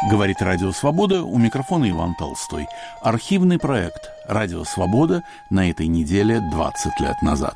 Говорит Радио Свобода, у микрофона Иван Толстой. Архивный проект «Радио Свобода» на этой неделе 20 лет назад.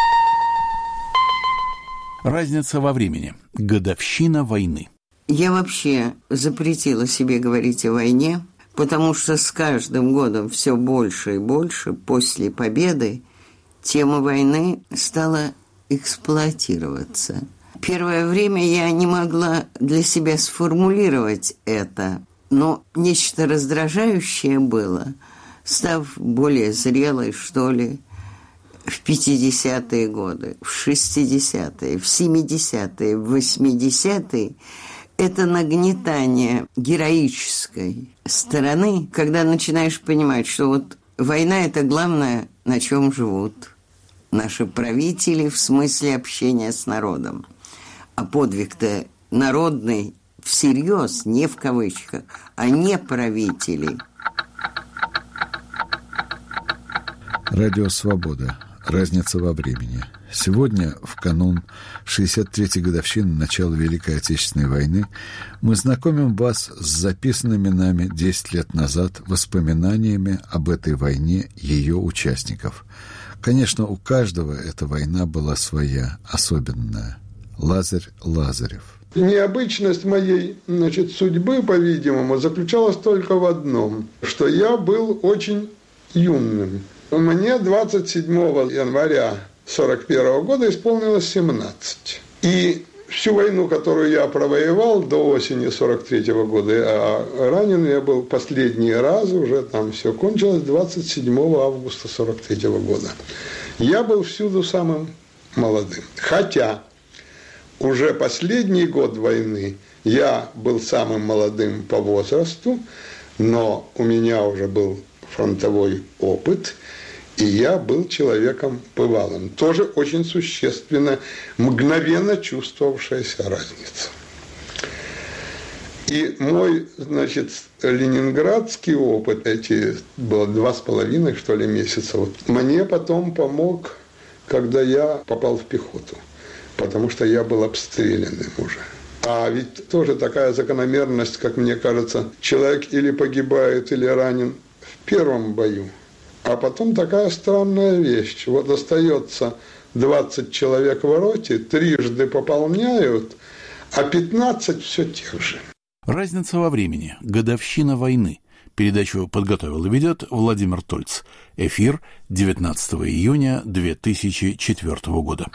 Разница во времени. Годовщина войны. Я вообще запретила себе говорить о войне, потому что с каждым годом все больше и больше после победы тема войны стала эксплуатироваться. Первое время я не могла для себя сформулировать это, но нечто раздражающее было, став более зрелой, что ли, в 50-е годы, в 60-е, в 70-е, в 80-е. Это нагнетание героической стороны, когда начинаешь понимать, что вот война – это главное, на чем живут наши правители в смысле общения с народом. А подвиг-то народный всерьез, не в кавычках, а не правители. Радио «Свобода». Разница во времени. Сегодня, в канун 63-й годовщины начала Великой Отечественной войны, мы знакомим вас с записанными нами 10 лет назад воспоминаниями об этой войне ее участников. Конечно, у каждого эта война была своя, особенная. Лазарь Лазарев. Необычность моей, судьбы, по-видимому, заключалась только в одном, что я был очень юным. Мне 27 января 1941 года исполнилось 17. И всю войну, которую я провоевал до осени 1943 года, а ранен я был последний раз, уже там все кончилось 27 августа 1943 года. Я был всюду самым молодым. Хотя уже последний год войны я был самым молодым по возрасту, но у меня уже был фронтовой опыт, и я был человеком бывалым. Тоже очень существенно, мгновенно чувствовавшаяся разница. И мой, ленинградский опыт, эти было 2,5, что ли, месяца, мне потом помог, когда я попал в пехоту, потому что я был обстрелянным уже. А ведь тоже такая закономерность, как мне кажется, человек или погибает, или ранен в первом бою. А потом такая странная вещь. Вот остается 20 человек в роте, трижды пополняют, а 15 все тех же. Разница во времени. Годовщина войны. Передачу подготовил и ведет Владимир Тольц. Эфир 19 июня 2004 года.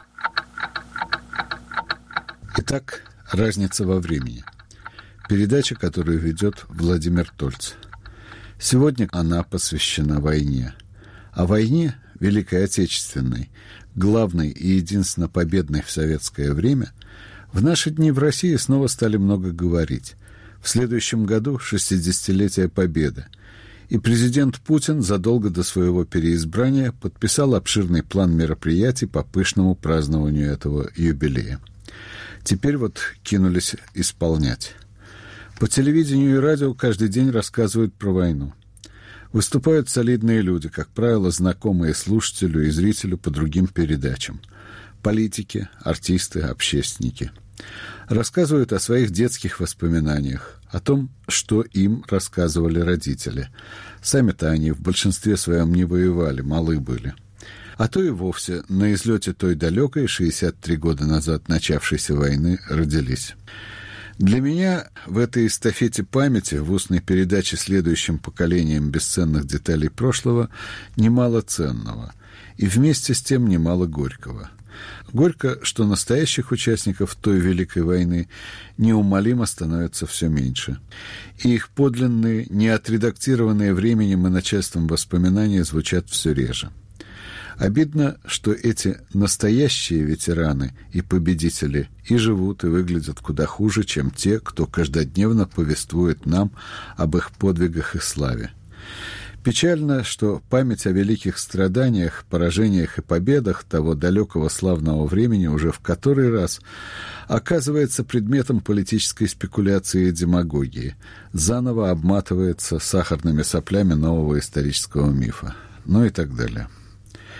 Итак, разница во времени. Передача, которую ведет Владимир Тольц. Сегодня она посвящена войне. О войне, Великой Отечественной, главной и единственно победной в советское время, в наши дни в России снова стали много говорить. В следующем году 60-летие Победы. И президент Путин задолго до своего переизбрания подписал обширный план мероприятий по пышному празднованию этого юбилея. Теперь кинулись исполнять. По телевидению и радио каждый день рассказывают про войну. Выступают солидные люди, как правило, знакомые слушателю и зрителю по другим передачам. Политики, артисты, общественники. Рассказывают о своих детских воспоминаниях, о том, что им рассказывали родители. Сами-то они в большинстве своем не воевали, малы были. А то и вовсе на излете той далекой, 63 года назад начавшейся войны, родились. Для меня в этой эстафете памяти, в устной передаче следующим поколениям бесценных деталей прошлого, немало ценного. И вместе с тем немало горького. Горько, что настоящих участников той Великой войны неумолимо становится все меньше. И их подлинные, неотредактированные временем и начальством воспоминания звучат все реже. Обидно, что эти настоящие ветераны и победители и живут, и выглядят куда хуже, чем те, кто каждодневно повествует нам об их подвигах и славе. Печально, что память о великих страданиях, поражениях и победах того далекого славного времени уже в который раз оказывается предметом политической спекуляции и демагогии, заново обматывается сахарными соплями нового исторического мифа, и так далее.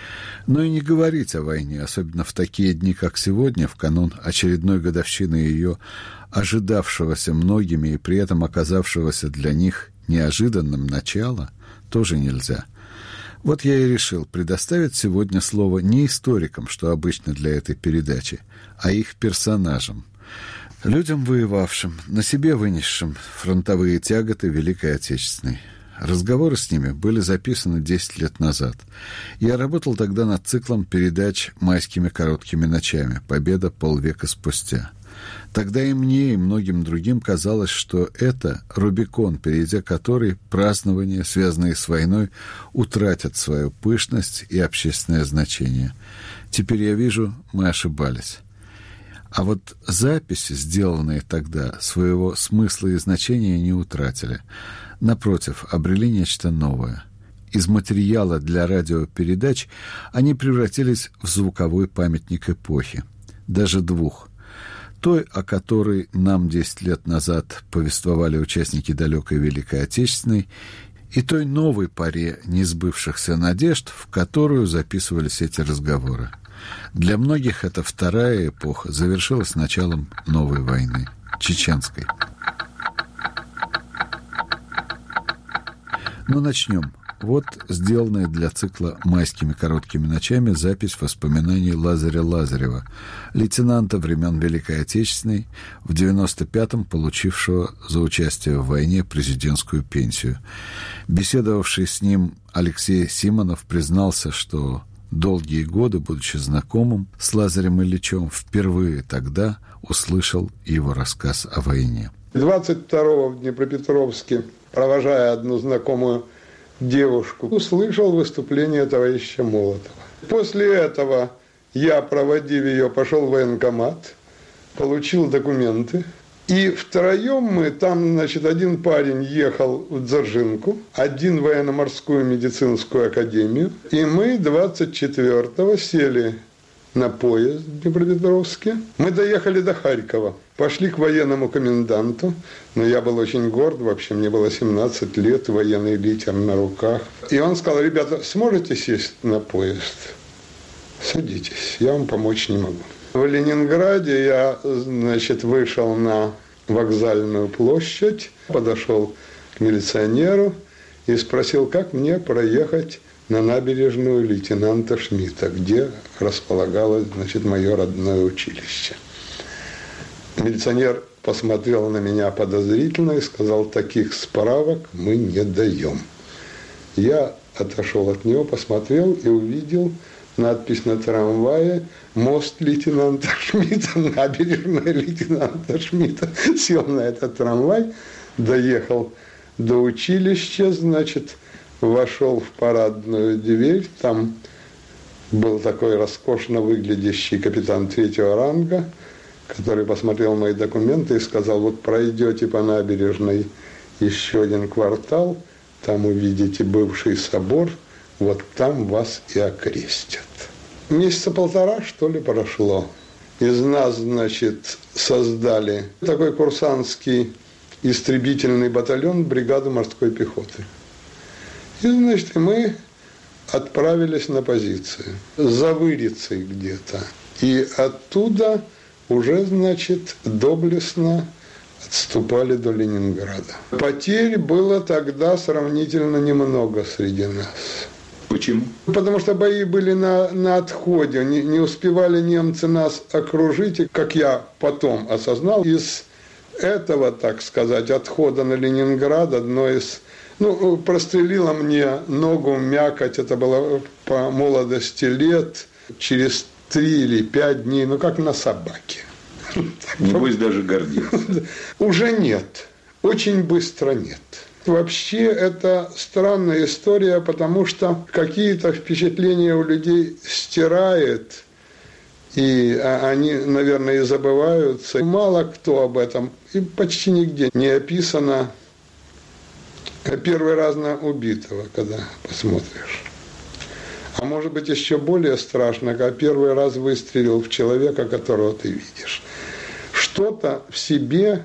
Но и не говорить о войне, особенно в такие дни, как сегодня, в канун очередной годовщины ее, ожидавшегося многими и при этом оказавшегося для них неожиданным начала, тоже нельзя. Вот я и решил предоставить сегодня слово не историкам, что обычно для этой передачи, а их персонажам, людям, воевавшим, на себе вынесшим фронтовые тяготы Великой Отечественной. Разговоры с ними были записаны 10 лет назад. Я работал тогда над циклом передач «Майскими короткими ночами. Победа полвека спустя». Тогда и мне, и многим другим казалось, что это Рубикон, перейдя который празднования, связанные с войной, утратят свою пышность и общественное значение. Теперь я вижу, мы ошибались. А вот записи, сделанные тогда, своего смысла и значения не утратили. Напротив, обрели нечто новое. Из материала для радиопередач они превратились в звуковой памятник эпохи. Даже двух. Той, о которой нам 10 лет назад повествовали участники далекой Великой Отечественной, и той новой поре несбывшихся надежд, в которую записывались эти разговоры. Для многих эта вторая эпоха завершилась началом новой войны, чеченской. Но начнем. Вот сделанная для цикла «Майскими короткими ночами» запись воспоминаний Лазаря Лазарева, лейтенанта времен Великой Отечественной, в 95-м получившего за участие в войне президентскую пенсию. Беседовавший с ним Алексей Симонов признался, что долгие годы, будучи знакомым с Лазарем Ильичем, впервые тогда услышал его рассказ о войне. 22-го в Днепропетровске, провожая одну знакомую девушку, услышал выступление товарища Молотова. После этого я, проводив ее, пошел в военкомат, получил документы. И втроем мы, там, значит, один парень ехал в Дзержинку, один в военно-морскую медицинскую академию. И мы 24-го сели на поезд в Днепропетровске. Мы доехали до Харькова. Пошли к военному коменданту, но я был очень горд, вообще мне было 17 лет, военный литер на руках. И он сказал: ребята, сможете сесть на поезд? Садитесь, я вам помочь не могу. В Ленинграде я, значит, вышел на вокзальную площадь, подошел к милиционеру и спросил, как мне проехать на набережную лейтенанта Шмидта, где располагалось, значит, мое родное училище. Милиционер посмотрел на меня подозрительно и сказал: таких справок мы не даем. Я отошел от него, посмотрел и увидел надпись на трамвае: мост лейтенанта Шмидта, набережная лейтенанта Шмидта. Сел на этот трамвай, доехал до училища, значит, вошел в парадную дверь. Там был такой роскошно выглядящий капитан 3-го ранга, который посмотрел мои документы и сказал: вот пройдете по набережной еще один квартал, там увидите бывший собор, вот там вас и окрестят. Месяца полтора, что ли, прошло. Из нас, значит, создали такой курсантский истребительный батальон бригады морской пехоты. И, значит, мы отправились на позиции за Вырицей где-то. И оттуда уже, значит, доблестно отступали до Ленинграда. Потерь было тогда сравнительно немного среди нас. Почему? Потому что бои были на отходе, не успевали немцы нас окружить. И, как я потом осознал, из этого, так сказать, отхода на Ленинград одно из... прострелило мне ногу, мякоть, это было по молодости лет, через 3 или 5 дней, как на собаке. Небось даже гордился. Уже нет, очень быстро нет. Вообще это странная история, потому что какие-то впечатления у людей стирает, и они, наверное, и забываются. Мало кто об этом, и почти нигде не описано первый раз на убитого, когда посмотришь. А может быть, еще более страшно, когда первый раз выстрелил в человека, которого ты видишь. Что-то в себе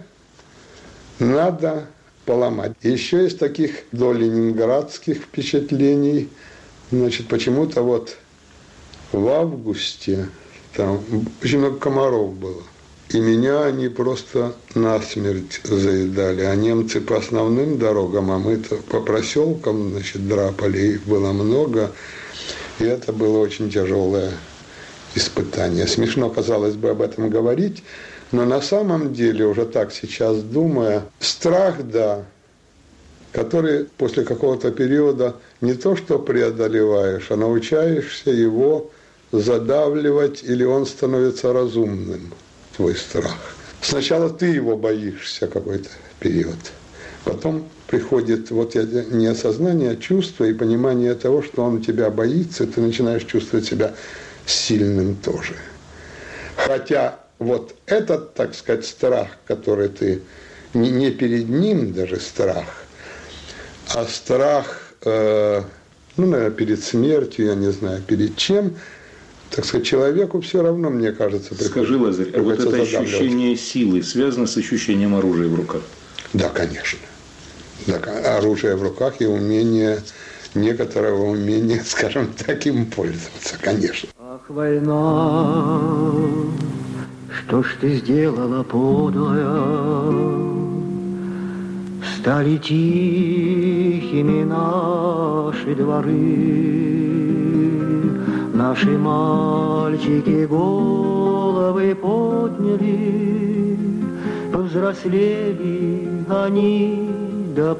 надо поломать. Еще из таких доленинградских впечатлений, значит, почему-то вот в августе там очень много комаров было. И меня они просто насмерть заедали. А немцы по основным дорогам, а мы-то по проселкам, значит, драпали. Их было много. И это было очень тяжелое испытание. Смешно, казалось бы, об этом говорить. Но на самом деле, уже так сейчас думая, страх, да, который после какого-то периода не то что преодолеваешь, а научаешься его задавливать, или он становится разумным, твой страх. Сначала ты его боишься какой-то период, потом приходит вот не осознание, а чувство и понимание того, что он тебя боится, и ты начинаешь чувствовать себя сильным тоже. Хотя вот этот, так сказать, страх, который ты, не перед ним даже страх, а страх, наверное, перед смертью, я не знаю, перед чем, так сказать, человеку все равно, мне кажется, приходится. Скажи, Лазарь, а вот это ощущение силы связано с ощущением оружия в руках? Да, конечно. Да, оружие в руках и умение, некоторого умения, скажем так, им пользоваться, конечно. Ах, война, что ж ты сделала, подлая? Стали тихими наши дворы, наши мальчики головы подняли, повзрослели они до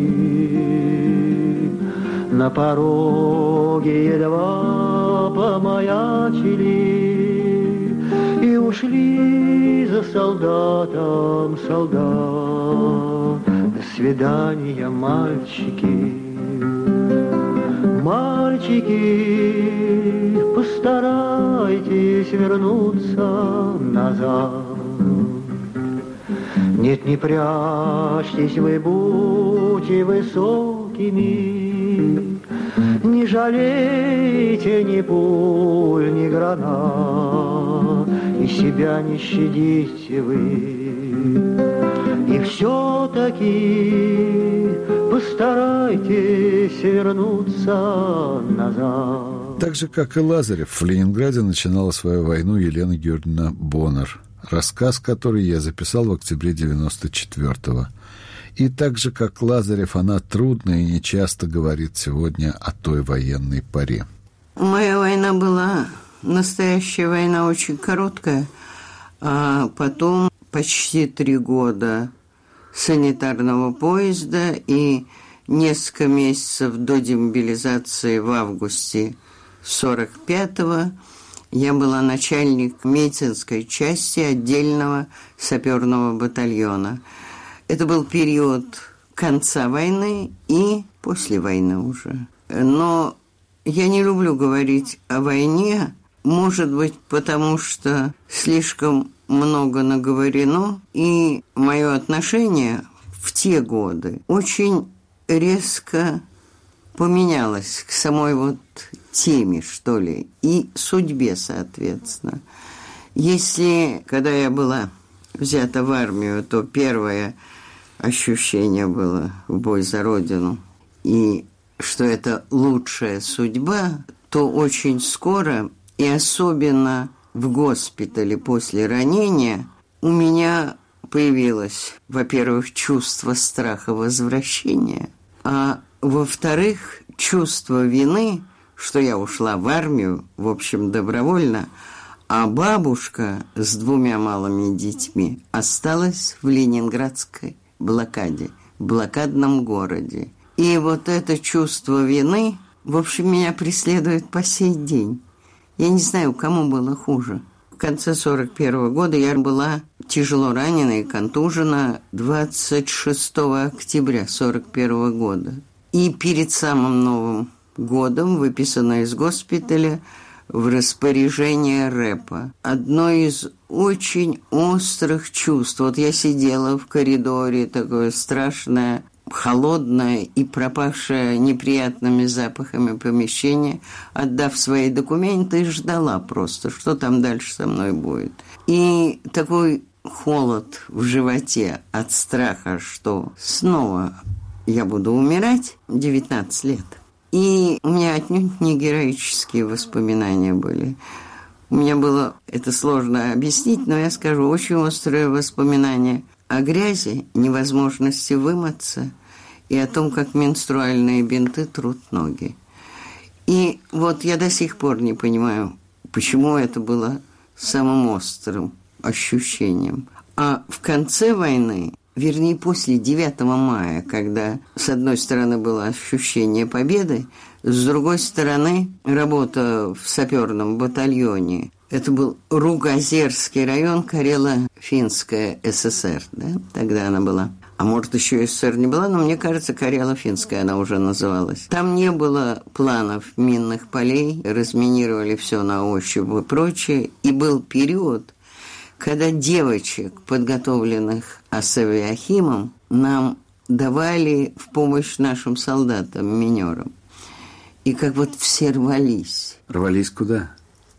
поры. На пороге едва помаячили и ушли за солдатом солдат. До свидания, мальчики, мальчики, постарайтесь вернуться назад. Нет, не прячьтесь вы, будьте высокими, не жалейте ни пуль, ни гранат, и себя не щадите вы. И все-таки постарайтесь вернуться назад. Так же, как и Лазарев, в Ленинграде начинала свою войну Елена Георгиевна Боннер, рассказ, который я записал в октябре 1994-го. И так же, как Лазарев, она трудно и нечасто говорит сегодня о той военной поре. Моя война была, настоящая война, очень короткая, а потом почти 3 года санитарного поезда и несколько месяцев до демобилизации в августе 45-го я была начальник медицинской части отдельного саперного батальона. Это был период конца войны и после войны уже. Но я не люблю говорить о войне, может быть, потому что слишком много наговорено, и мое отношение в те годы очень резко поменялось к самой вот теме, что ли, и судьбе, соответственно. Если, когда я была взята в армию, то первое ощущение было в бой за Родину, и что это лучшая судьба, то очень скоро, и особенно в госпитале после ранения, у меня появилось, во-первых, чувство страха возвращения, а во-вторых, чувство вины, что я ушла в армию, в общем, добровольно, а бабушка с 2 малыми детьми осталась в ленинградской блокаде, в блокадном городе. И вот это чувство вины, в общем, меня преследует по сей день. Я не знаю, кому было хуже. В конце 41 года я была тяжело ранена и контужена 26 октября 41 года. И перед самым Новым годом выписана из госпиталя в распоряжение рэпа. Одно из очень острых чувств. Вот я сидела в коридоре, такое страшное, холодное и пропавшее неприятными запахами помещение, отдав свои документы, и ждала просто, что там дальше со мной будет. И такой холод в животе от страха, что снова я буду умирать, 19 лет. И у меня отнюдь не героические воспоминания были. У меня было, это сложно объяснить, но я скажу, очень острые воспоминания о грязи, невозможности вымыться и о том, как менструальные бинты трут ноги. И вот я до сих пор не понимаю, почему это было самым острым ощущением. А в конце войны, вернее, после 9 мая, когда с одной стороны было ощущение победы, с другой стороны работа в саперном батальоне. Это был Ругозерский район, Карело-Финская ССР, да? Тогда она была. А может, еще и СССР не была, но мне кажется, Карело-Финская она уже называлась. Там не было планов минных полей, разминировали все на ощупь и прочее. И был период, когда девочек, подготовленных Асавиахимом, нам давали в помощь нашим солдатам, минерам. И как вот все рвались. Рвались куда?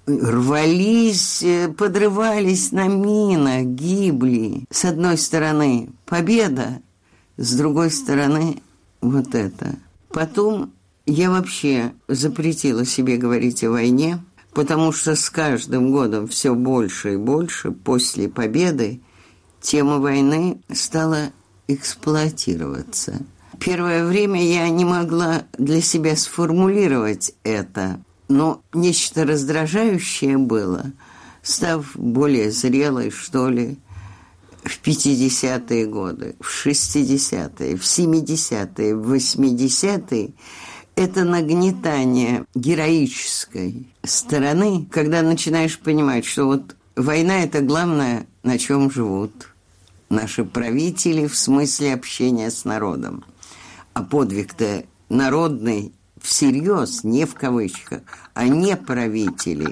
Рвались, подрывались на минах, гибли. С одной стороны победа, с другой стороны вот это. Потом я вообще запретила себе говорить о войне, потому что с каждым годом все больше и больше после победы тема войны стала эксплуатироваться. Первое время я не могла для себя сформулировать это, но нечто раздражающее было, став более зрелой, что ли, в 50-е годы, в 60-е, в 70-е, в 80-е. Это нагнетание героической стороны, когда начинаешь понимать, что вот война – это главное, на чем живут наши правители в смысле общения с народом. А подвиг-то народный всерьез, не в кавычках, а не правители.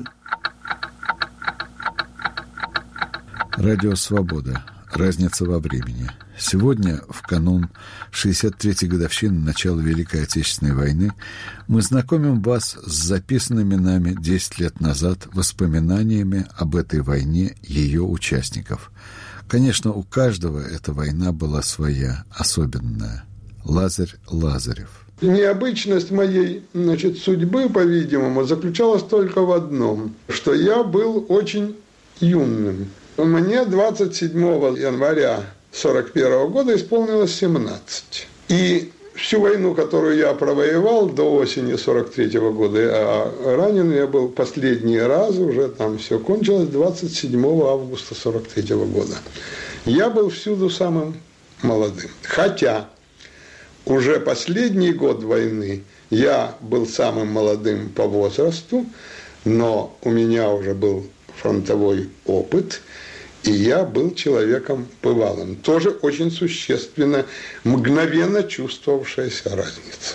Радио «Свобода». Разница во времени. Сегодня, в канун 63-й годовщины начала Великой Отечественной войны, мы знакомим вас с записанными нами 10 лет назад воспоминаниями об этой войне ее участников. Конечно, у каждого эта война была своя, особенная. Лазарь Лазарев. Необычность моей, судьбы, по-видимому, заключалась только в одном, что я был очень юным. Мне 27 января 1941 года исполнилось 17. И всю войну, которую я провоевал до осени 1943 года, а ранен я был последний раз, уже там все кончилось 27 августа 1943 года. Я был всюду самым молодым. Хотя уже последний год войны я был самым молодым по возрасту, но у меня уже был фронтовой опыт, и я был человеком бывалым. Тоже очень существенно, мгновенно чувствовавшаяся разница.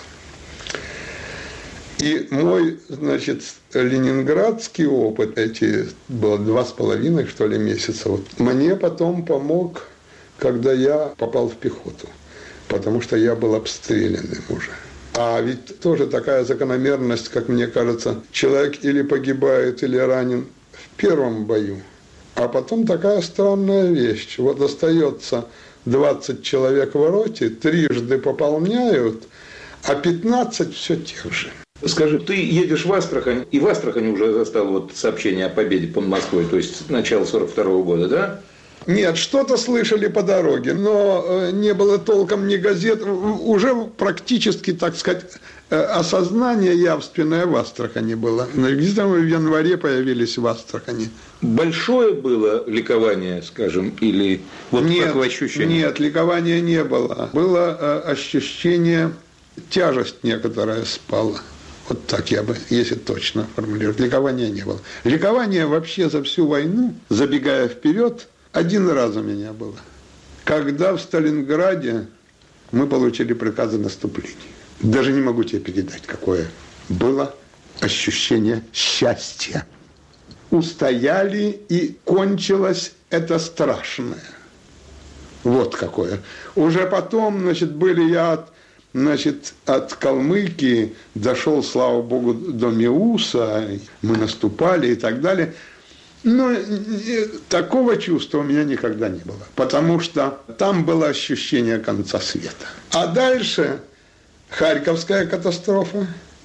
И мой, ленинградский опыт, эти было 2,5, что ли, месяца, мне потом помог, когда я попал в пехоту, потому что я был обстрелянным уже. А ведь тоже такая закономерность, как мне кажется, человек или погибает, или ранен в первом бою. А потом такая странная вещь. Вот остается 20 человек в роте, трижды пополняют, а 15 все тех же. Скажи, ты едешь в Астрахань, и в Астрахани уже застал сообщение о победе под Москвой, то есть начало 1942 года, да? Нет, что-то слышали по дороге, но не было толком ни газет. Уже практически, так сказать, осознание явственное в Астрахани было. Где-то в январе появились в Астрахани. Большое было ликование, скажем, или вот такое ощущение? Нет, ликования не было. Было ощущение, тяжесть некоторая спала. Вот так я бы, если точно формулировать. Ликования не было. Ликование вообще за всю войну, забегая вперед, один раз у меня было. Когда в Сталинграде мы получили приказ о наступлении. Даже не могу тебе передать, какое было ощущение счастья. Устояли, и кончилось это страшное. Вот какое. Уже потом, были я от Калмыкии дошел, слава богу, до Меуса, мы наступали и так далее. Но такого чувства у меня никогда не было, потому что там было ощущение конца света. А дальше Харьковская катастрофа,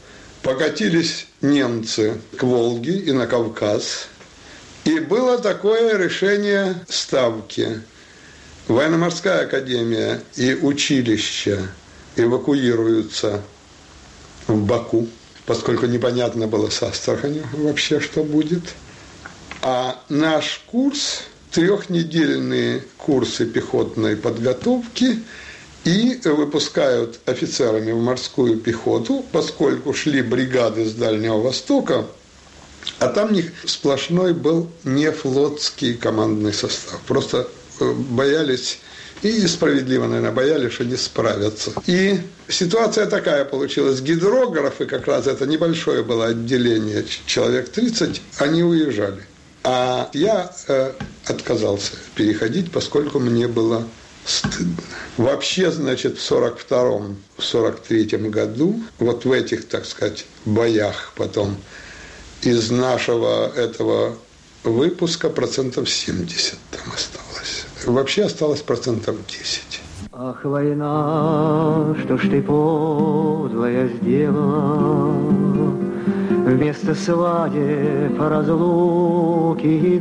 покатились немцы к Волге и на Кавказ. И было такое решение ставки. Военно-морская академия и училище эвакуируются в Баку, поскольку непонятно было с Астраханью вообще, что будет. А наш курс, 3-недельные курсы пехотной подготовки, и выпускают офицерами в морскую пехоту, поскольку шли бригады с Дальнего Востока, а там у них сплошной был не флотский командный состав. Просто боялись, и справедливо, наверное, боялись, что не справятся. И ситуация такая получилась. Гидрографы, как раз это небольшое было отделение, человек 30, они уезжали. А я отказался переходить, поскольку мне было стыдно. Вообще, значит, в 42-м, в 43-м году, вот в этих, так сказать, боях потом, из нашего этого выпуска 70% там осталось. Вообще осталось 10%. Ах, война, что ж ты подлая сделала, вместо свадеб по разлуке и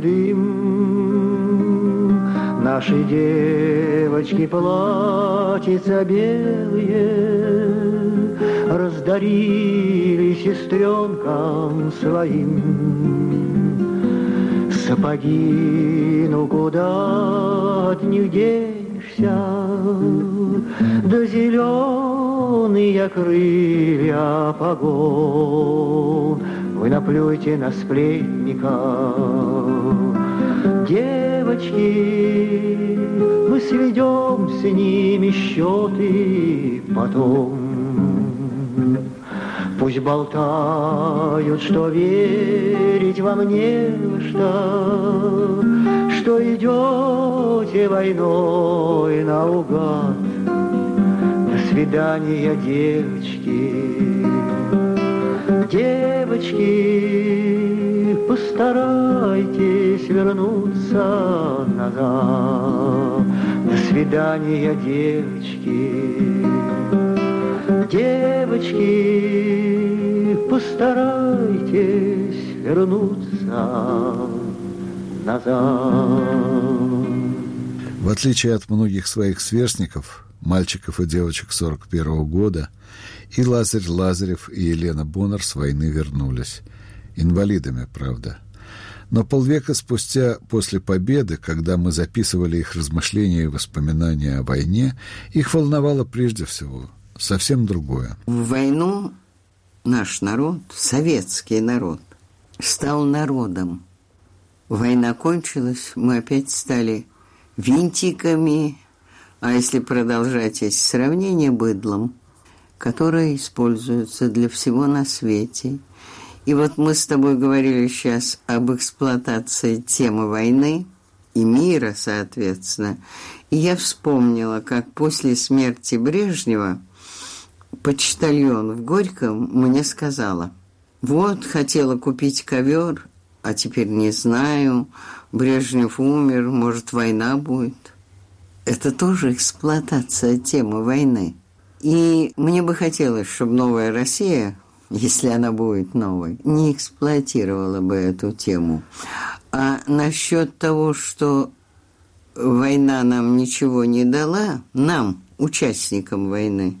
дым. Наши девочки платьица белые раздарили сестренкам своим. Сапоги, ну куда от них денешься, да зеленые крылья погон. Вы наплюйте на сплетников, девочки, мы сведем с ними счеты потом. Пусть болтают, что верить вам не во что идете войной наугад. До свидания, девочки. Девочки, постарайтесь вернуться назад. До свидания, девочки. Девочки, постарайтесь вернуться назад. В отличие от многих своих сверстников, мальчиков и девочек 41-го года, и Лазарь Лазарев, и Елена Боннер с войны вернулись. Инвалидами, правда. Но полвека спустя, после победы, когда мы записывали их размышления и воспоминания о войне, их волновало прежде всего совсем другое. В войну наш народ, советский народ, стал народом. Война кончилась, мы опять стали винтиками, а если продолжать эти сравнения, быдлом, которое используется для всего на свете. И вот мы с тобой говорили сейчас об эксплуатации темы войны и мира, соответственно. И я вспомнила, как после смерти Брежнева почтальон в Горьком мне сказала: вот, хотела купить ковер, а теперь не знаю, Брежнев умер, может, война будет. Это тоже эксплуатация темы войны. И мне бы хотелось, чтобы новая Россия, если она будет новой, не эксплуатировала бы эту тему. А насчет того, что война нам ничего не дала, нам, участникам войны,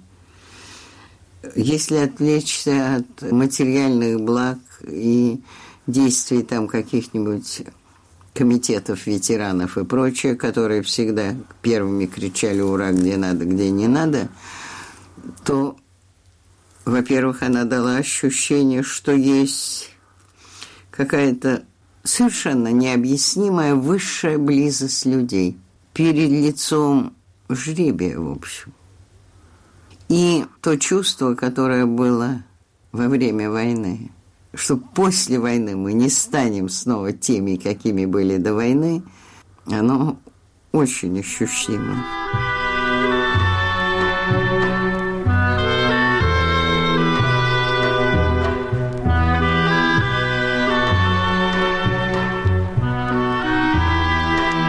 если отвлечься от материальных благ и действий там каких-нибудь комитетов ветеранов и прочее, которые всегда первыми кричали «Ура!» где надо, где не надо, то, во-первых, она дала ощущение, что есть какая-то совершенно необъяснимая высшая близость людей перед лицом жребия, в общем. И то чувство, которое было во время войны, что после войны мы не станем снова теми, какими были до войны, оно очень ощутимо.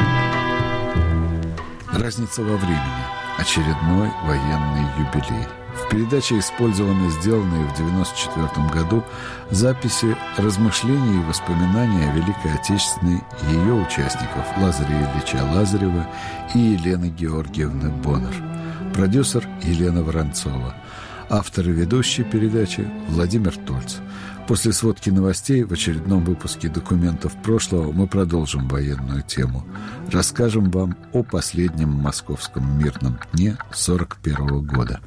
Разница во времени. Очередной военный юбилей. В передаче использованы сделанные в 1994 году записи размышлений и воспоминаний о Великой Отечественной и ее участников Лазаря Ильича Лазарева и Елены Георгиевны Боннер. Продюсер Елена Воронцова. Автор и ведущий передачи Владимир Тольц. После сводки новостей в очередном выпуске «Документов прошлого» мы продолжим военную тему. Расскажем вам о последнем московском мирном дне 1941 года.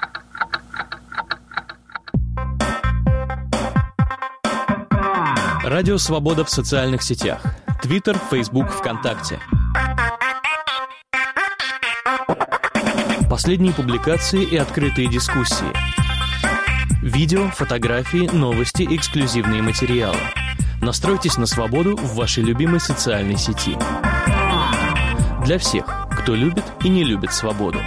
Радио «Свобода» в социальных сетях. Твиттер, Фейсбук, ВКонтакте. Последние публикации и открытые дискуссии. Видео, фотографии, новости, эксклюзивные материалы. Настройтесь на свободу в вашей любимой социальной сети. Для всех, кто любит и не любит свободу.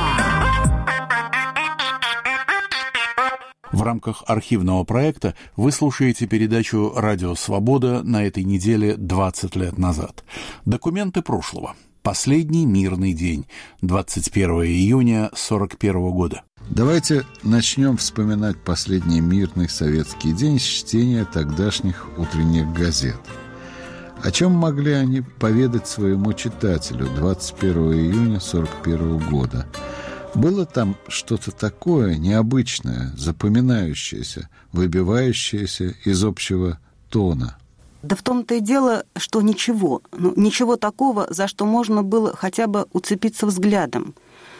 В рамках архивного проекта вы слушаете передачу «Радио Свобода» на этой неделе 20 лет назад. Документы прошлого. Последний мирный день. 21 июня 1941 года. Давайте начнем вспоминать последний мирный советский день с чтения тогдашних утренних газет. О чем могли они поведать своему читателю 21 июня 1941 года? Было там что-то такое необычное, запоминающееся, выбивающееся из общего тона? Да в том-то и дело, что ничего такого, за что можно было хотя бы уцепиться взглядом.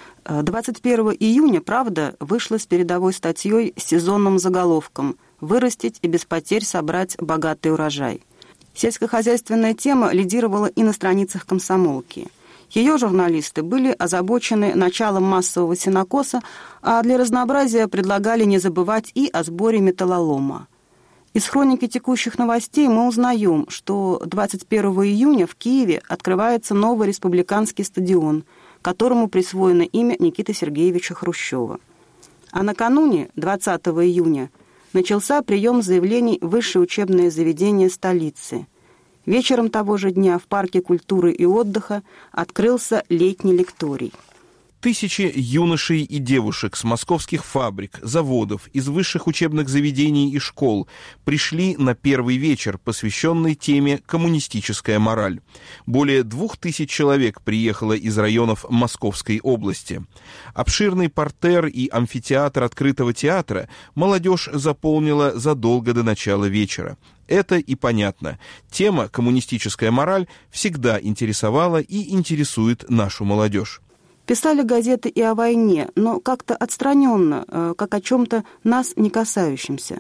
21 июня «Правда» вышла с передовой статьей с сезонным заголовком «Вырастить и без потерь собрать богатый урожай». Сельскохозяйственная тема лидировала и на страницах «Комсомолки». Ее журналисты были озабочены началом массового сенокоса, а для разнообразия предлагали не забывать и о сборе металлолома. Из хроники текущих новостей мы узнаем, что 21 июня в Киеве открывается новый республиканский стадион, которому присвоено имя Никиты Сергеевича Хрущева. А накануне, 20 июня, начался прием заявлений в высшее учебное заведение столицы. Вечером того же дня в Парке культуры и отдыха открылся летний лекторий. Тысячи юношей и девушек с московских фабрик, заводов, из высших учебных заведений и школ пришли на первый вечер, посвященный теме «Коммунистическая мораль». Более 2000 человек приехало из районов Московской области. Обширный партер и амфитеатр открытого театра молодежь заполнила задолго до начала вечера. Это и понятно. Тема «Коммунистическая мораль» всегда интересовала и интересует нашу молодежь. Писали газеты и о войне, но как-то отстраненно, как о чем-то нас не касающемся.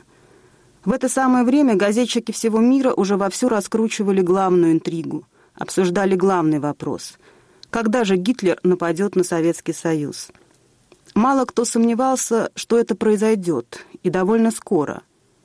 В это самое время газетчики всего мира уже вовсю раскручивали главную интригу, обсуждали главный вопрос. Когда же Гитлер нападет на Советский Союз? Мало кто сомневался, что это произойдет, и довольно скоро.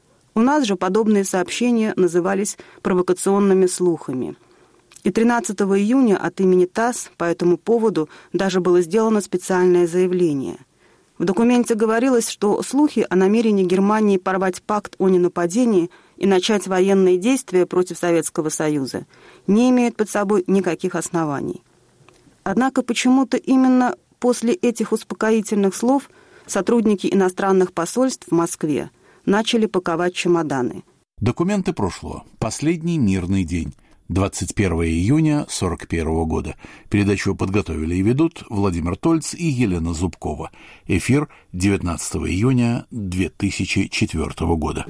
У нас же подобные сообщения назывались провокационными слухами. И 13 июня от имени ТАСС по этому поводу даже было сделано специальное заявление. В документе говорилось, что слухи о намерении Германии порвать пакт о ненападении и начать военные действия против Советского Союза не имеют под собой никаких оснований. Однако почему-то именно после этих успокоительных слов сотрудники иностранных посольств в Москве начали паковать чемоданы. Документы прошлого. Последний мирный день. 21 июня 1941 года. Передачу подготовили и ведут Владимир Тольц и Елена Зубкова. Эфир 19 июня 2004 года.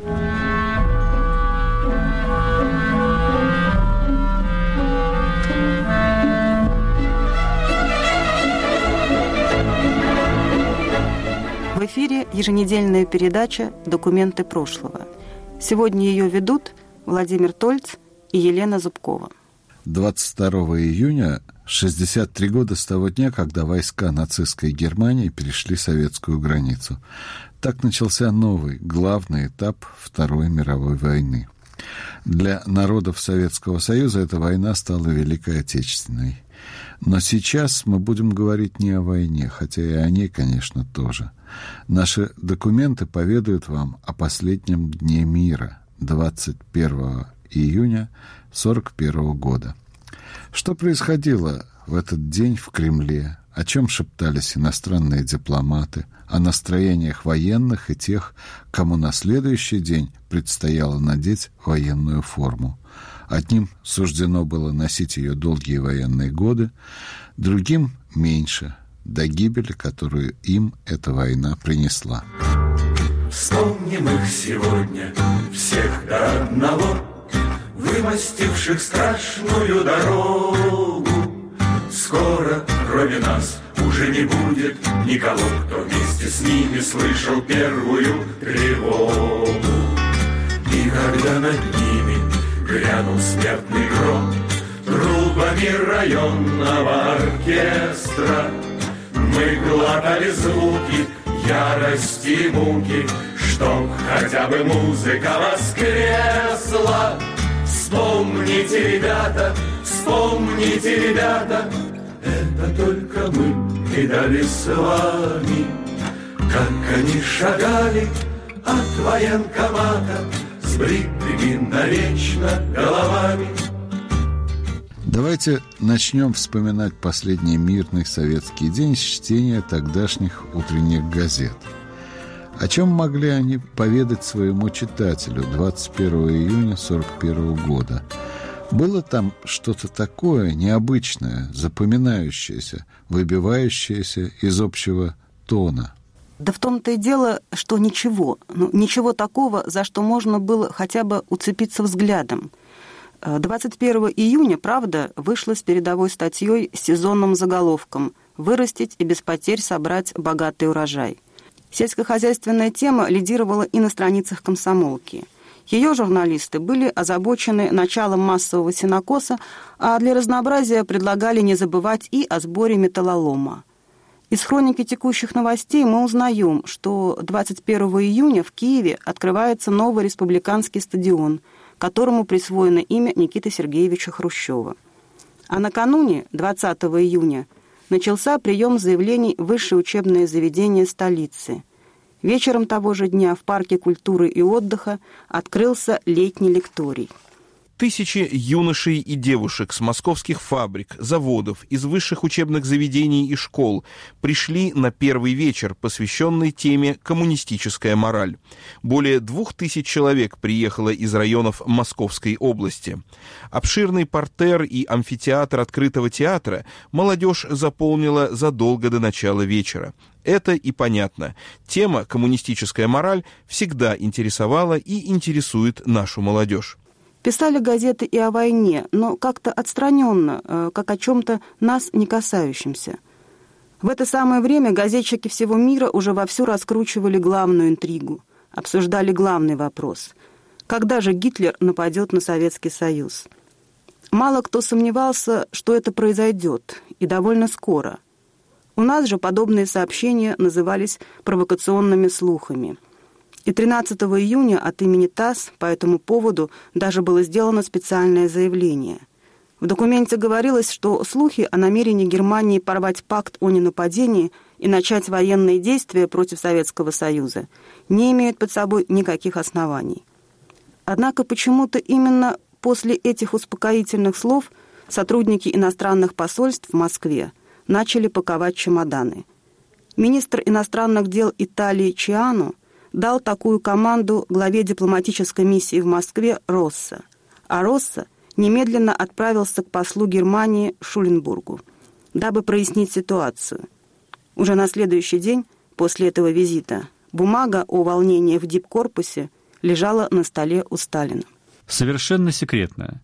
В эфире еженедельная передача «Документы прошлого». Сегодня ее ведут Владимир Тольц и Елена Зубкова. 22 июня 63 года с того дня, когда войска нацистской Германии перешли советскую границу. Так начался новый, главный этап Второй мировой войны. Для народов Советского Союза эта война стала Великой Отечественной. Но сейчас мы будем говорить не о войне, хотя и о ней, конечно, тоже. Наши документы поведают вам о последнем дне мира, 21 июня 1941 года. Что происходило в этот день в Кремле, о чем шептались иностранные дипломаты, о настроениях военных и тех, кому на следующий день предстояло надеть военную форму. Одним суждено было носить ее долгие военные годы, другим — меньше, до гибели, которую им эта война принесла. Вспомним их сегодня, всех до одного, вымостивших страшную дорогу. Скоро, кроме нас, уже не будет никого, кто вместе с ними слышал первую тревогу. И когда над ними грянул смертный гром трубами районного оркестра, мы глотали звуки ярости и муки, чтоб хотя бы музыка воскресла. Вспомните, ребята, это только мы видали с вами, как они шагали от военкомата с бритыми навечно головами. Давайте начнем вспоминать последний мирный советский день с чтения тогдашних утренних газет. О чем могли они поведать своему читателю 21 июня 1941 года? Было там что-то такое необычное, запоминающееся, выбивающееся из общего тона? Да в том-то и дело, что ничего такого, за что можно было хотя бы уцепиться взглядом. 21 июня «Правда» вышла с передовой статьей с сезонным заголовком «Вырастить и без потерь собрать богатый урожай». Сельскохозяйственная тема лидировала и на страницах «Комсомолки». Ее журналисты были озабочены началом массового сенокоса, а для разнообразия предлагали не забывать и о сборе металлолома. Из хроники текущих новостей мы узнаем, что 21 июня в Киеве открывается новый республиканский стадион, которому присвоено имя Никиты Сергеевича Хрущева. А накануне, 20 июня, начался прием заявлений в высшее учебное заведение столицы. Вечером того же дня в Парке культуры и отдыха открылся летний лекторий. Тысячи юношей и девушек с московских фабрик, заводов, из высших учебных заведений и школ пришли на первый вечер, посвященный теме «Коммунистическая мораль». Более 2000 человек приехало из районов Московской области. Обширный партер и амфитеатр открытого театра молодежь заполнила задолго до начала вечера. Это и понятно. Тема «Коммунистическая мораль» всегда интересовала и интересует нашу молодежь. Писали газеты и о войне, но как-то отстраненно, как о чем-то нас не касающемся. В это самое время газетчики всего мира уже вовсю раскручивали главную интригу, обсуждали главный вопрос. Когда же Гитлер нападет на Советский Союз? Мало кто сомневался, что это произойдет, и довольно скоро. У нас же подобные сообщения назывались провокационными слухами. И 13 июня от имени ТАСС по этому поводу даже было сделано специальное заявление. В документе говорилось, что слухи о намерении Германии порвать пакт о ненападении и начать военные действия против Советского Союза не имеют под собой никаких оснований. Однако почему-то именно после этих успокоительных слов сотрудники иностранных посольств в Москве начали паковать чемоданы. Министр иностранных дел Италии Чиано дал такую команду главе дипломатической миссии в Москве Росса, а Росса немедленно отправился к послу Германии Шуленбургу, дабы прояснить ситуацию. Уже на следующий день после этого визита бумага о волнении в дипкорпусе лежала на столе у Сталина. Совершенно секретно.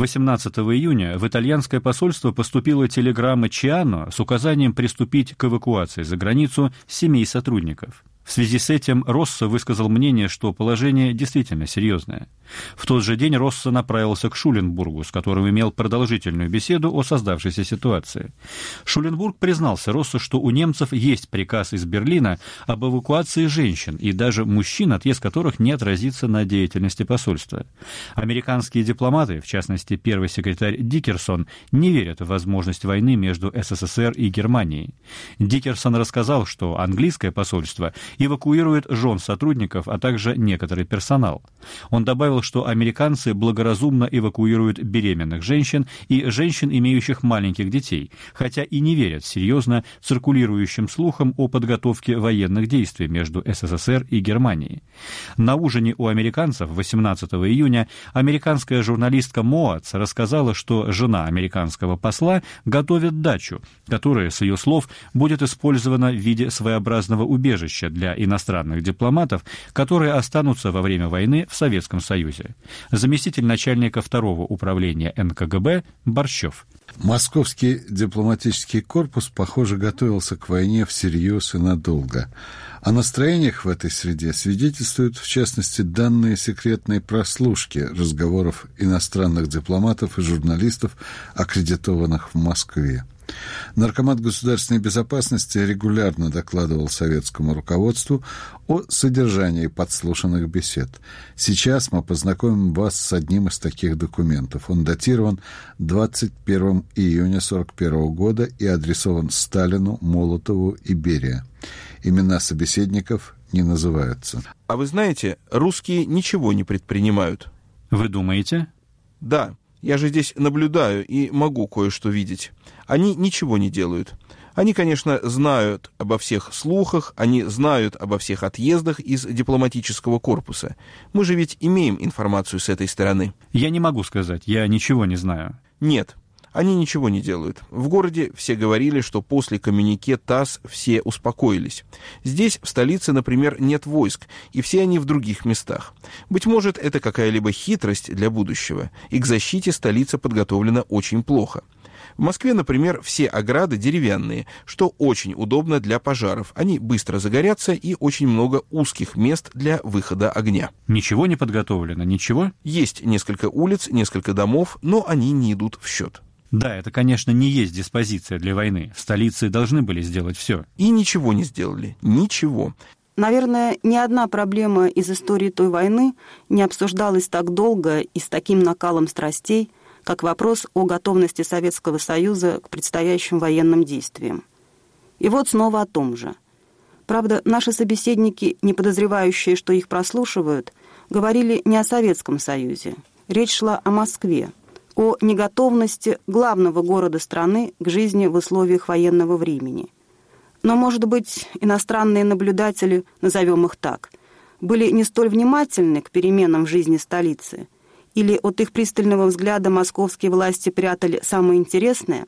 18 июня в итальянское посольство поступила телеграмма Чиано с указанием приступить к эвакуации за границу семей сотрудников. В связи с этим Росса высказал мнение, что положение действительно серьезное. В тот же день Росса направился к Шуленбургу, с которым имел продолжительную беседу о создавшейся ситуации. Шуленбург признался Россу, что у немцев есть приказ из Берлина об эвакуации женщин и даже мужчин, отъезд которых не отразится на деятельности посольства. Американские дипломаты, в частности первый секретарь Дикерсон, не верят в возможность войны между СССР и Германией. Дикерсон рассказал, что английское посольство эвакуирует жен сотрудников, а также некоторый персонал. Он добавил, что американцы благоразумно эвакуируют беременных женщин и женщин, имеющих маленьких детей, хотя и не верят серьезно циркулирующим слухам о подготовке военных действий между СССР и Германией. На ужине у американцев 18 июня американская журналистка Моац рассказала, что жена американского посла готовит дачу, которая, с ее слов, будет использована в виде своеобразного убежища для иностранных дипломатов, которые останутся во время войны в Советском Союзе. Заместитель начальника второго управления НКГБ Борщев. Московский дипломатический корпус, похоже, готовился к войне всерьез и надолго. О настроениях в этой среде свидетельствуют, в частности, данные секретной прослушки разговоров иностранных дипломатов и журналистов, аккредитованных в Москве. Наркомат государственной безопасности регулярно докладывал советскому руководству о содержании подслушанных бесед. Сейчас мы познакомим вас с одним из таких документов. Он датирован 21 июня 1941 года и адресован Сталину, Молотову и Берия. Имена собеседников не называются. А вы знаете, русские ничего не предпринимают. Вы думаете? Да. Я же здесь наблюдаю и могу кое-что видеть. Они ничего не делают. Они, конечно, знают обо всех слухах, они знают обо всех отъездах из дипломатического корпуса. Мы же ведь имеем информацию с этой стороны. Я не могу сказать, я ничего не знаю. Нет, они ничего не делают. В городе все говорили, что после коммюнике ТАСС все успокоились. Здесь, в столице, например, нет войск, и все они в других местах. Быть может, это какая-либо хитрость для будущего, и к защите столица подготовлена очень плохо. В Москве, например, все ограды деревянные, что очень удобно для пожаров. Они быстро загорятся, и очень много узких мест для выхода огня. Ничего не подготовлено, ничего? Есть несколько улиц, несколько домов, но они не идут в счет. Да, это, конечно, не есть диспозиция для войны. В столице должны были сделать все. И ничего не сделали. Ничего. Наверное, ни одна проблема из истории той войны не обсуждалась так долго и с таким накалом страстей, как вопрос о готовности Советского Союза к предстоящим военным действиям. И вот снова о том же. Правда, наши собеседники, не подозревающие, что их прослушивают, говорили не о Советском Союзе. Речь шла о Москве, о неготовности главного города страны к жизни в условиях военного времени. Но, может быть, иностранные наблюдатели, назовем их так, были не столь внимательны к переменам в жизни столицы, или от их пристального взгляда московские власти прятали самое интересное?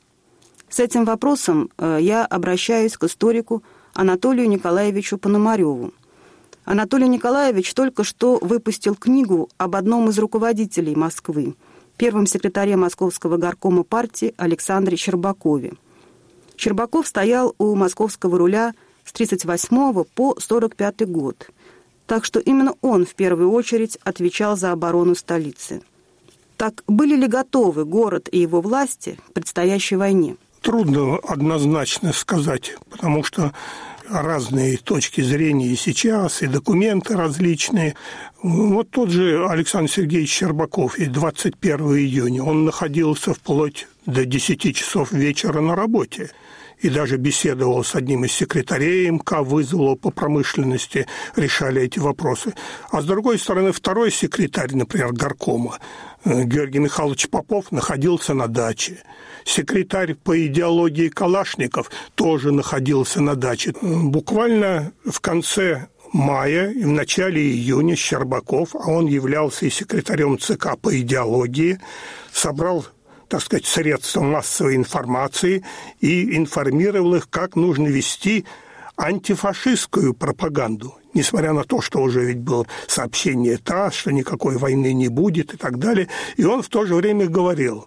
С этим вопросом я обращаюсь к историку Анатолию Николаевичу Пономареву. Анатолий Николаевич только что выпустил книгу об одном из руководителей Москвы, первом секретаре Московского горкома партии Александре Щербакове. Щербаков стоял у московского руля с 1938 по 1945 год, так что именно он в первую очередь отвечал за оборону столицы. Так были ли готовы город и его власти к предстоящей войне? Трудно однозначно сказать, потому что разные точки зрения и сейчас, и документы различные. Вот тот же Александр Сергеевич Щербаков, и 21 июня, он находился вплоть до 10 часов вечера на работе. И даже беседовал с одним из секретарей МК, вызвало по промышленности, решали эти вопросы. А с другой стороны, второй секретарь, например, горкома, Георгий Михайлович Попов, находился на даче. Секретарь по идеологии Калашников тоже находился на даче. Буквально в конце мая и в начале июня Щербаков, а он являлся и секретарем ЦК по идеологии, собрал, так сказать, средства массовой информации и информировал их, как нужно вести антифашистскую пропаганду. Несмотря на то, что уже ведь было сообщение ТАСС, что никакой войны не будет и так далее. И он в то же время говорил: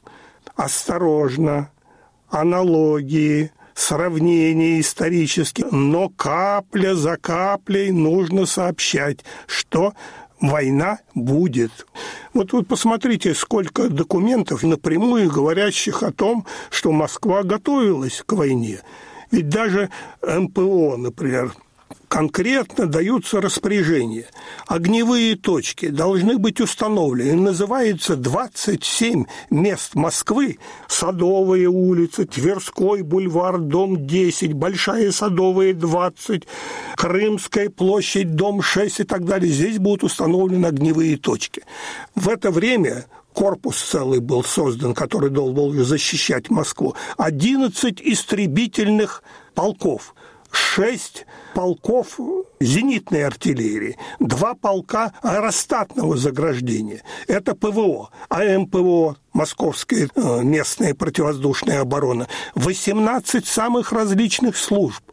осторожно, аналогии, сравнения исторические, но капля за каплей нужно сообщать, что война будет. Вот посмотрите, сколько документов напрямую говорящих о том, что Москва готовилась к войне. Ведь даже МПО, например, конкретно даются распоряжения. Огневые точки должны быть установлены. Называется 27 мест Москвы: Садовая улица, Тверской бульвар, дом 10, Большая Садовая 20, Крымская площадь, дом 6 и так далее. Здесь будут установлены огневые точки. В это время корпус целый был создан, который должен был защищать Москву. 11 истребительных полков, 6 полков зенитной артиллерии, 2 полка аэростатного заграждения. Это ПВО, АМПВО, Московская местная противовоздушная оборона, 18 самых различных служб,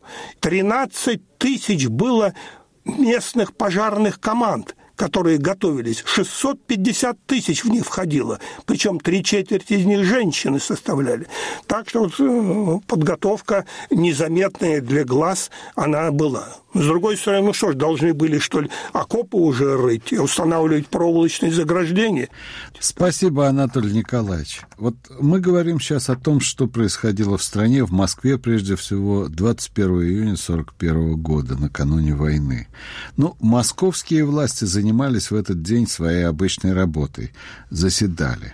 13 тысяч было местных пожарных команд, которые готовились, 650 тысяч в них входило, причем 3/4 из них женщины составляли. Так что вот, подготовка незаметная для глаз, она была. С другой стороны, ну что ж, должны были, что ли, окопы уже рыть и устанавливать проволочные заграждения. Спасибо, Анатолий Николаевич. Вот мы говорим сейчас о том, что происходило в стране, в Москве, прежде всего, 21 июня 1941 года, накануне войны. Ну, московские власти занимались в этот день своей обычной работой, заседали.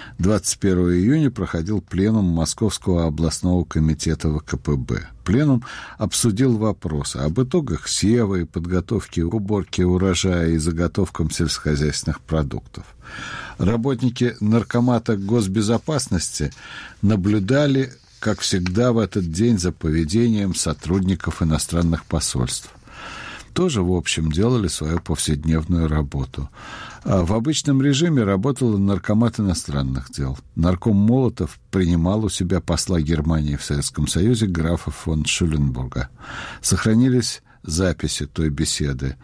21 июня проходил пленум Московского областного комитета ВКПБ. Пленум обсудил вопросы об итогах сева и подготовки к уборке урожая и заготовкам сельскохозяйственных продуктов. Работники Наркомата госбезопасности наблюдали, как всегда, в этот день за поведением сотрудников иностранных посольств. Тоже, в общем, делали свою повседневную работу. А в обычном режиме работал Наркомат иностранных дел. Нарком Молотов принимал у себя посла Германии в Советском Союзе графа фон Шуленбурга. Сохранились записи той беседы.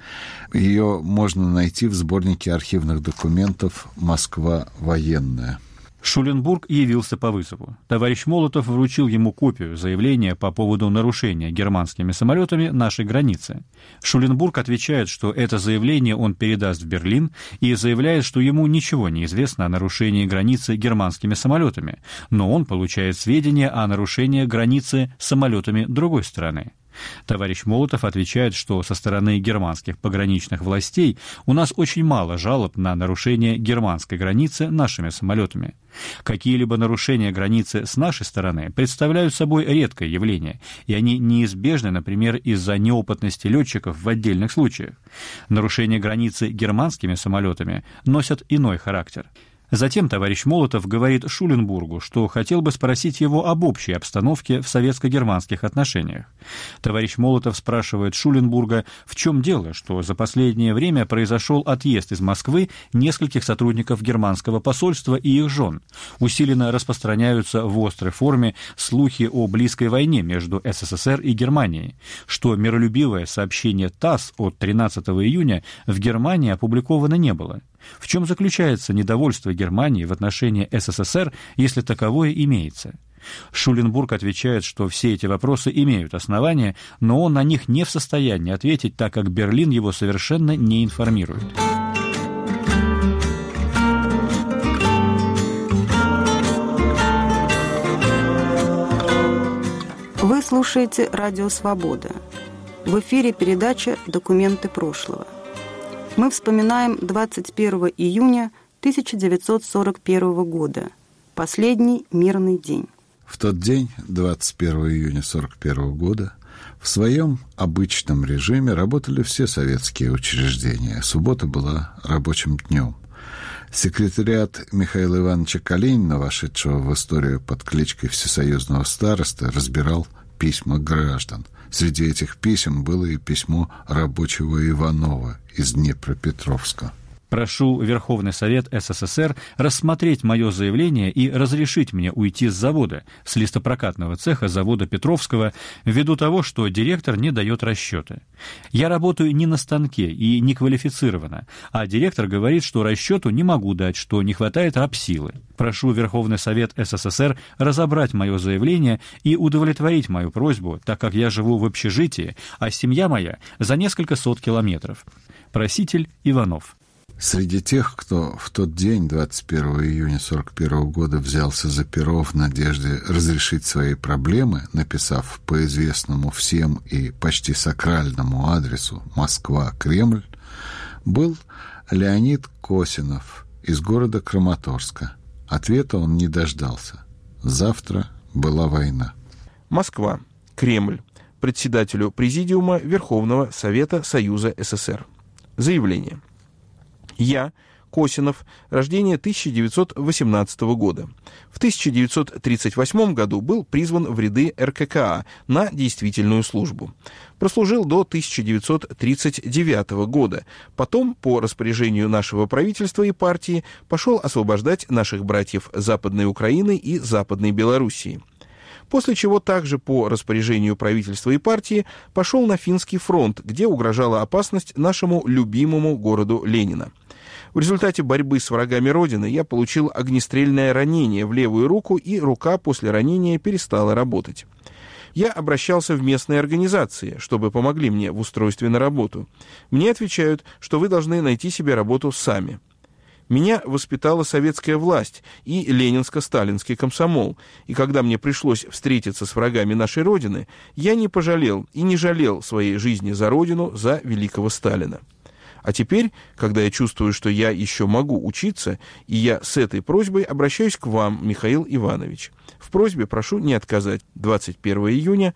Ее можно найти в сборнике архивных документов «Москва военная». Шуленбург явился по вызову. Товарищ Молотов вручил ему копию заявления по поводу нарушения германскими самолетами нашей границы. Шуленбург отвечает, что это заявление он передаст в Берлин и заявляет, что ему ничего не известно о нарушении границы германскими самолетами, но он получает сведения о нарушении границы самолетами другой страны. Товарищ Молотов отвечает, что со стороны германских пограничных властей у нас очень мало жалоб на нарушение германской границы нашими самолетами. Какие-либо нарушения границы с нашей стороны представляют собой редкое явление, и они неизбежны, например, из-за неопытности летчиков в отдельных случаях. Нарушения границы германскими самолетами носят иной характер. Затем товарищ Молотов говорит Шуленбургу, что хотел бы спросить его об общей обстановке в советско-германских отношениях. Товарищ Молотов спрашивает Шуленбурга, в чем дело, что за последнее время произошел отъезд из Москвы нескольких сотрудников германского посольства и их жен. Усиленно распространяются в острой форме слухи о близкой войне между СССР и Германией, что миролюбивое сообщение ТАСС от 13 июня в Германии опубликовано не было. В чем заключается недовольство Германии в отношении СССР, если таковое имеется? Шуленбург отвечает, что все эти вопросы имеют основания, но он на них не в состоянии ответить, так как Берлин его совершенно не информирует. Вы слушаете «Радио Свобода». В эфире передача «Документы прошлого». Мы вспоминаем 21 июня 1941 года, последний мирный день. В тот день, 21 июня 1941 года, в своем обычном режиме работали все советские учреждения. Суббота была рабочим днем. Секретариат Михаила Ивановича Калинина, вошедшего в историю под кличкой Всесоюзного старосты, разбирал письма граждан. Среди этих писем было и письмо рабочего Иванова из Днепропетровска. Прошу Верховный Совет СССР рассмотреть мое заявление и разрешить мне уйти с завода, с листопрокатного цеха завода Петровского, ввиду того, что директор не дает расчеты. Я работаю не на станке и не квалифицированно, а директор говорит, что расчету не могу дать, что не хватает рабсилы. Прошу Верховный Совет СССР разобрать мое заявление и удовлетворить мою просьбу, так как я живу в общежитии, а семья моя за несколько сот километров. Проситель Иванов. Среди тех, кто в тот день, 21 июня 1941 года, взялся за перо в надежде разрешить свои проблемы, написав по известному всем и почти сакральному адресу Москва, Кремль, был Леонид Косинов из города Краматорска. Ответа он не дождался. Завтра была война. Москва, Кремль. Председателю Президиума Верховного Совета Союза СССР. Заявление. Я, Косинов, рождение 1918 года. В 1938 году был призван в ряды РККА на действительную службу. Прослужил до 1939 года. Потом, по распоряжению нашего правительства и партии, пошел освобождать наших братьев Западной Украины и Западной Белоруссии. После чего также по распоряжению правительства и партии пошел на Финский фронт, где угрожала опасность нашему любимому городу Ленина. В результате борьбы с врагами Родины я получил огнестрельное ранение в левую руку, и рука после ранения перестала работать. Я обращался в местные организации, чтобы помогли мне в устройстве на работу. Мне отвечают, что вы должны найти себе работу сами. Меня воспитала советская власть и ленинско-сталинский комсомол, и когда мне пришлось встретиться с врагами нашей Родины, я не пожалел и не жалел своей жизни за Родину, за великого Сталина. А теперь, когда я чувствую, что я еще могу учиться, и я с этой просьбой обращаюсь к вам, Михаил Иванович. В просьбе прошу не отказать. 21 июня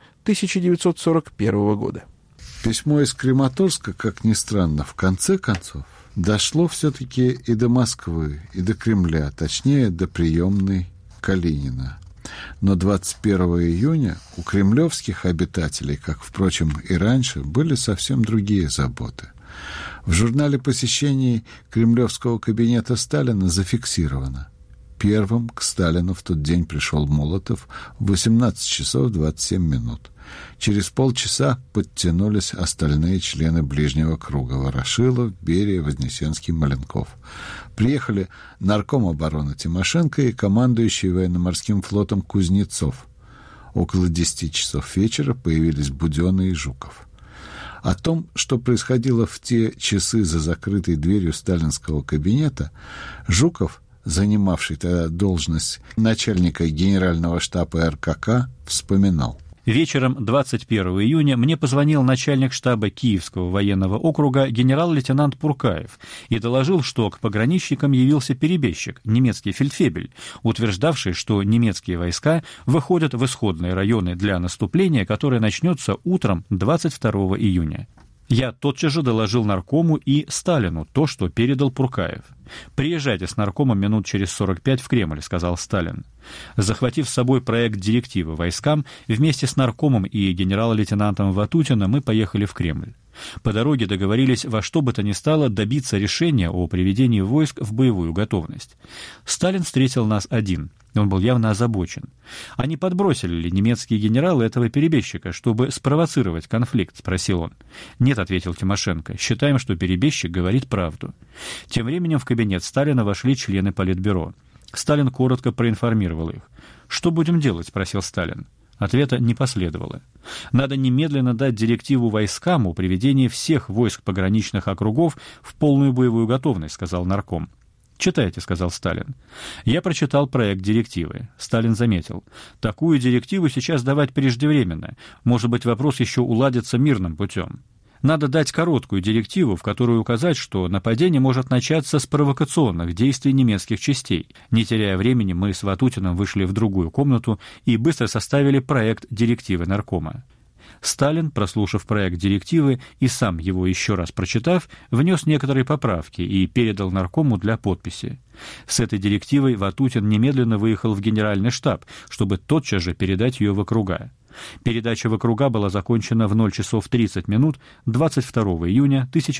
1941 года. Письмо из Краматорска, как ни странно, в конце концов, дошло все-таки и до Москвы, и до Кремля, точнее, до приемной Калинина. Но 21 июня у кремлевских обитателей, как, впрочем, и раньше, были совсем другие заботы. В журнале посещений кремлевского кабинета Сталина зафиксировано: первым к Сталину в тот день пришел Молотов в 18 часов 27 минут. Через полчаса подтянулись остальные члены ближнего круга: Ворошилов, Берия, Вознесенский, Маленков. Приехали нарком обороны Тимошенко и командующий военно-морским флотом Кузнецов. Около 10 часов вечера появились Будённый и Жуков. О том, что происходило в те часы за закрытой дверью сталинского кабинета, Жуков, занимавший тогда должность начальника генерального штаба РКК, вспоминал. Вечером 21 июня мне позвонил начальник штаба Киевского военного округа генерал-лейтенант Пуркаев и доложил, что к пограничникам явился перебежчик, немецкий фельдфебель, утверждавший, что немецкие войска выходят в исходные районы для наступления, которое начнется утром 22 июня. Я тотчас же доложил наркому и Сталину то, что передал Пуркаев. «Приезжайте с наркомом минут через 45 в Кремль», — сказал Сталин. Захватив с собой проект директивы войскам, вместе с наркомом и генерал-лейтенантом Ватутиным мы поехали в Кремль. По дороге договорились во что бы то ни стало добиться решения о приведении войск в боевую готовность. Сталин встретил нас один. Он был явно озабочен. «А не подбросили ли немецкие генералы этого перебежчика, чтобы спровоцировать конфликт?» — спросил он. «Нет», — ответил Тимошенко, — «считаем, что перебежчик говорит правду». Тем временем в кабинет Сталина вошли члены Политбюро. Сталин коротко проинформировал их. «Что будем делать?» — спросил Сталин. Ответа не последовало. «Надо немедленно дать директиву войскам о приведении всех войск пограничных округов в полную боевую готовность», — сказал нарком. «Читайте», — сказал Сталин. Я прочитал проект директивы. Сталин заметил: «Такую директиву сейчас давать преждевременно. Может быть, вопрос еще уладится мирным путем. Надо дать короткую директиву, в которой указать, что нападение может начаться с провокационных действий немецких частей». Не теряя времени, мы с Ватутиным вышли в другую комнату и быстро составили проект директивы наркома. Сталин, прослушав проект директивы и сам его еще раз прочитав, внес некоторые поправки и передал наркому для подписи. С этой директивой Ватутин немедленно выехал в генеральный штаб, чтобы тотчас же передать ее в округа. Передача в округа была закончена в 0 часов 30 минут 22 июня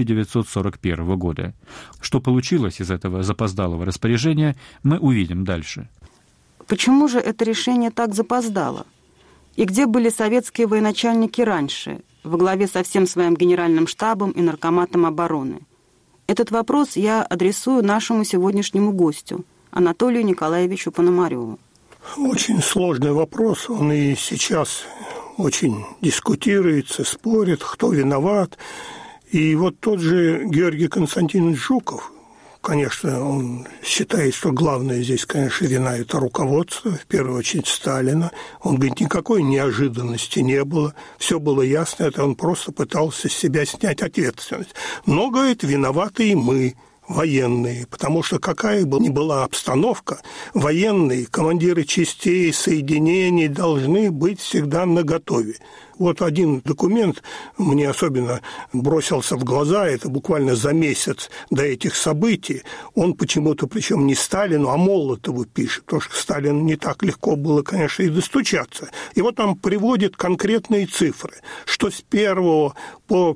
1941 года. Что получилось из этого запоздалого распоряжения, мы увидим дальше. Почему же это решение так запоздало? И где были советские военачальники раньше, во главе со всем своим генеральным штабом и наркоматом обороны? Этот вопрос я адресую нашему сегодняшнему гостю, Анатолию Николаевичу Пономареву. Очень сложный вопрос, он и сейчас очень дискутируется, спорит, кто виноват. И вот тот же Георгий Константинович Жуков, конечно, он считает, что главное здесь, конечно, вина – это руководство, в первую очередь Сталина. Он говорит, никакой неожиданности не было, все было ясно, это он просто пытался с себя снять ответственность. Но, говорит, виноваты и мы, военные, потому что какая бы ни была обстановка, военные, командиры частей, соединений должны быть всегда наготове. Вот один документ мне особенно бросился в глаза, это буквально за месяц до этих событий. Он почему-то, причем не Сталину, а Молотову пишет, потому что Сталину не так легко было, конечно, и достучаться. И вот он приводит конкретные цифры, что с 1 по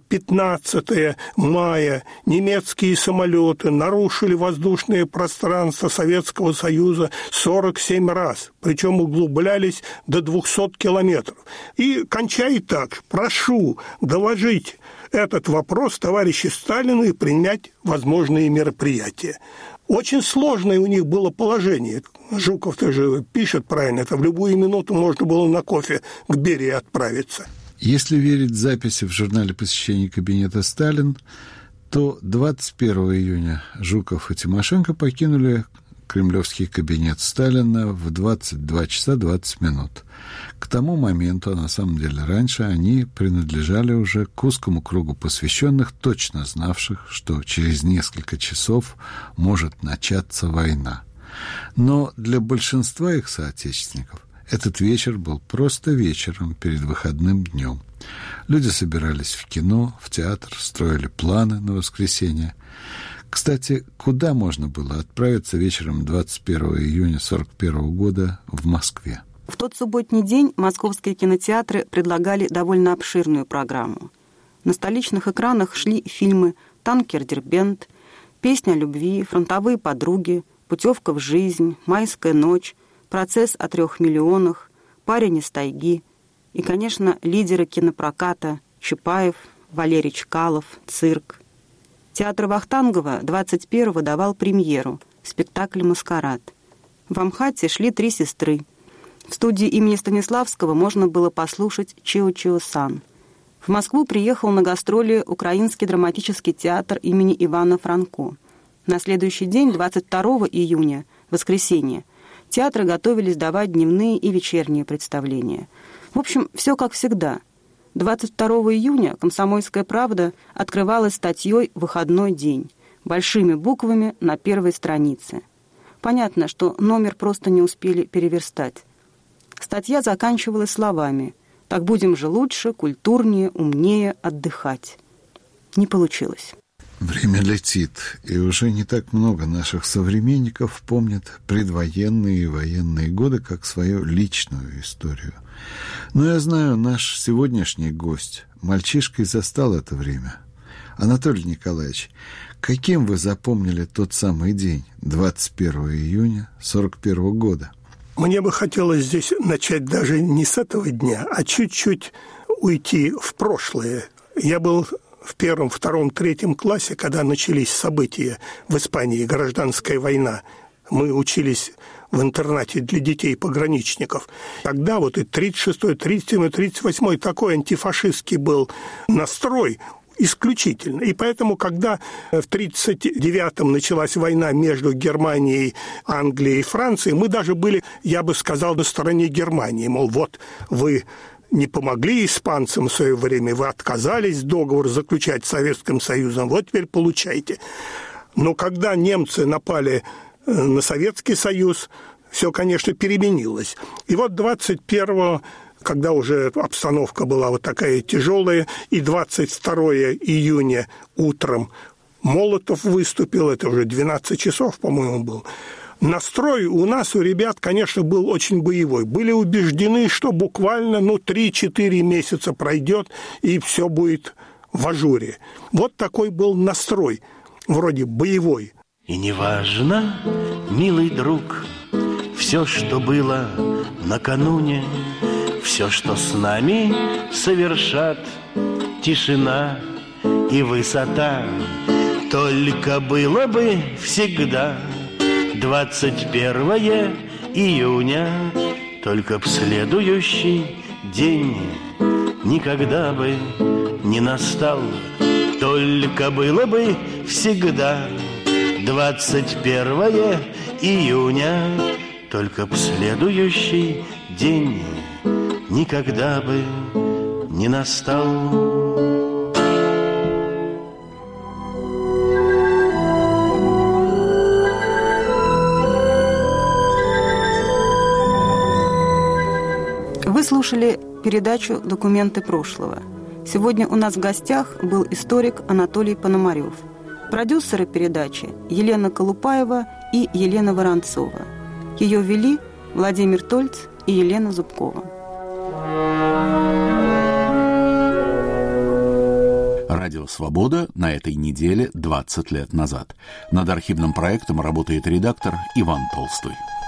15 мая немецкие самолеты нарушили воздушное пространство Советского Союза 47 раз, причем углублялись до 200 километров. И кончает так: прошу доложить этот вопрос товарищу Сталину и принять возможные мероприятия. Очень сложное у них было положение. Жуков тоже пишет правильно, это в любую минуту можно было на кофе к Берии отправиться. Если верить записи в журнале посещения кабинета Сталин, то 21 июня Жуков и Тимошенко покинули кремлевский кабинет Сталина в 22 часа 20 минут. К тому моменту, а на самом деле раньше, они принадлежали уже к узкому кругу посвященных, точно знавших, что через несколько часов может начаться война. Но для большинства их соотечественников этот вечер был просто вечером перед выходным днем. Люди собирались в кино, в театр, строили планы на воскресенье. Кстати, куда можно было отправиться вечером 21 июня 1941 года в Москве? В тот субботний день московские кинотеатры предлагали довольно обширную программу. На столичных экранах шли фильмы «Танкер Дербент», «Песня любви», «Фронтовые подруги», «Путевка в жизнь», «Майская ночь», «Процесс о 3 миллионах», «Парень из тайги» и, конечно, лидеры кинопроката Чапаев, Валерий Чкалов, «Цирк». Театр Вахтангова 21-го давал премьеру, спектакль «Маскарад». В Амхате шли «Три сестры». В студии имени Станиславского можно было послушать «Чио-Чио-сан». В Москву приехал на гастроли Украинский драматический театр имени Ивана Франко. На следующий день, 22 июня, воскресенье, театры готовились давать дневные и вечерние представления. В общем, все как всегда. 22 июня «Комсомольская правда» открывалась статьей «Выходной день» большими буквами на первой странице. Понятно, что номер просто не успели переверстать. Статья заканчивалась словами «Так будем же лучше, культурнее, умнее отдыхать». Не получилось. Время летит, и уже не так много наших современников помнят предвоенные и военные годы как свою личную историю. Но я знаю, наш сегодняшний гость мальчишкой застал это время. Анатолий Николаевич, каким вы запомнили тот самый день, 21 июня 1941 года? Мне бы хотелось здесь начать даже не с этого дня, а чуть-чуть уйти в прошлое. Я был в 1, 2, 3 классе, когда начались события в Испании, гражданская война. Мы учились в интернате для детей-пограничников. Тогда вот и 36-й, 37-й, 38-й такой антифашистский был настрой исключительно. И поэтому, когда в 1939-м началась война между Германией, Англией и Францией, мы даже были, я бы сказал, на стороне Германии. Мол, вот вы не помогли испанцам в свое время, вы отказались договор заключать с Советским Союзом, вот теперь получайте. Но когда немцы напали на Советский Союз, все, конечно, переменилось. И вот 21-го, когда уже обстановка была вот такая тяжелая, и 22 июня утром Молотов выступил, это уже 12 часов, по-моему, был. Настрой у нас, у ребят, конечно, был очень боевой. Были убеждены, что буквально 3-4 месяца пройдет, и все будет в ажуре. Вот такой был настрой, вроде боевой. И неважно, милый друг, все, что было накануне, все, что с нами совершат тишина и высота, только было бы всегда 21 июня, только б следующий день никогда бы не настал, только было бы всегда 21 июня, только б следующий день никогда бы не настал. Вы слушали передачу «Документы прошлого». Сегодня у нас в гостях был историк Анатолий Пономарев. Продюсеры передачи Елена Колупаева и Елена Воронцова. Ее вели Владимир Тольц и Елена Зубкова. Радио «Свобода» на этой неделе 20 лет назад. Над архивным проектом работает редактор Иван Толстой.